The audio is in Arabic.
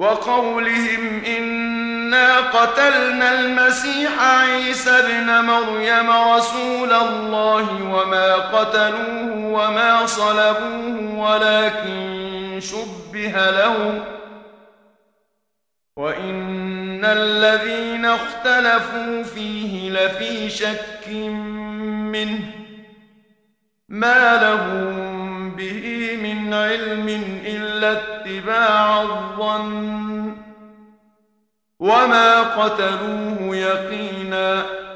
وقولهم إنا قتلنا المسيح عيسى ابن مريم رسول الله وما قتلوه وما صلبوه ولكن شبه لهم وإن الذين اختلفوا فيه لفي شك منه ما لهم به من علم إلا اتباع الظن وما قتلوه يقينا